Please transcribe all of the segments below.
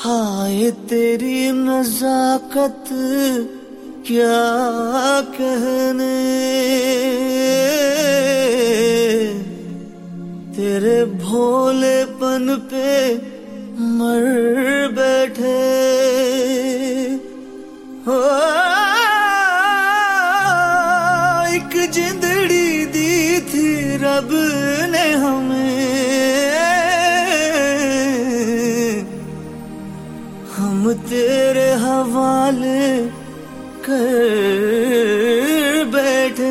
हाय तेरी नजाकत क्या कहने, तेरे भोलेपन पे मर बैठे हो। एक जिंदड़ी दी थी रब ने हमें, हम तेरे हवाले कर बैठे।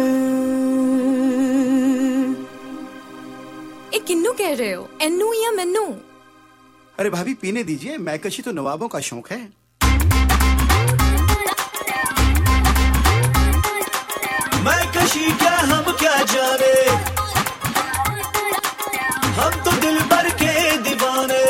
किन्नू कह रहे हो, एन्नू या मन्नू? अरे भाभी पीने दीजिए, मैकशी तो नवाबों का शौक है। मैकशी क्या हम क्या जाने, हम तो दिल भर के दीवाने।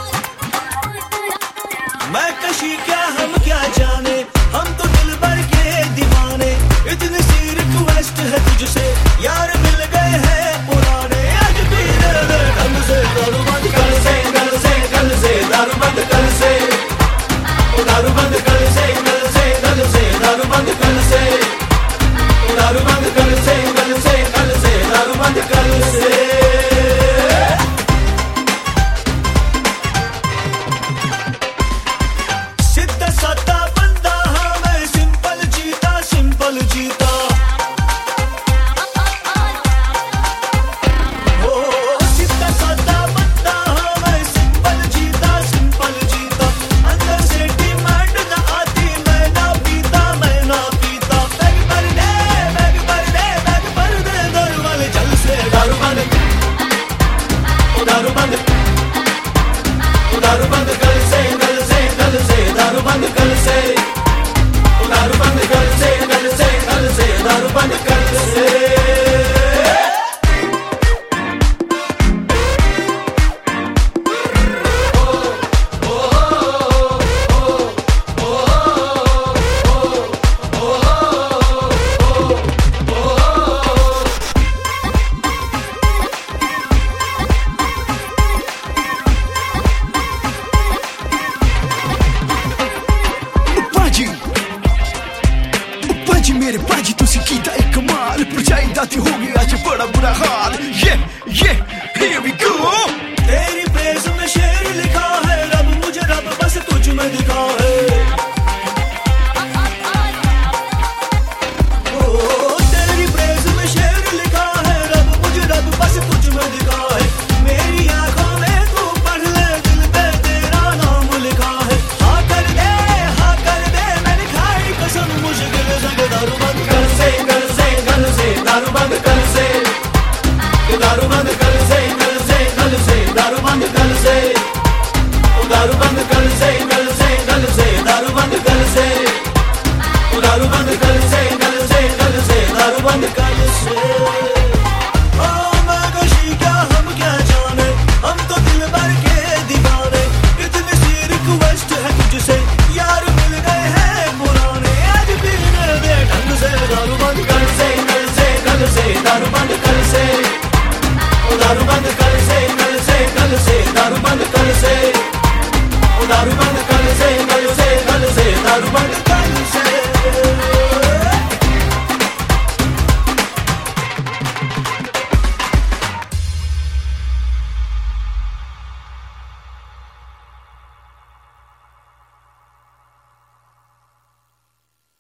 मैकशी क्या हम क्या जाने, हम तो दिल भर के दीवाने। इतनी सी रिक्वेस्ट है तुझसे यार, मिल गए हैं पुराने। आज भी ढंग से दारू बंद कर से, कल से दारू बंद कर से, दारू बंद कर से, कल से दारू बंद कर से, दारू बंद कर से, कल से दारू बंद कर से। सीधा साधा बंदा हाँ मैं, सिंपल जीता सिंपल जीता। सीधा साधा बंदा हाँ मैं, सिंपल जीता सिंपल जीता। अंदर से डिमांड ना आती, मैं ना पीता मैं ना पीता। बैग भर दे बैग भर दे बैग भर दे, दारू वाले जल से दारू बंद, दारू बंद, दारू बंद कर से, दारू बंद कर से, दारू बंद कर से, दारू बंद कर से।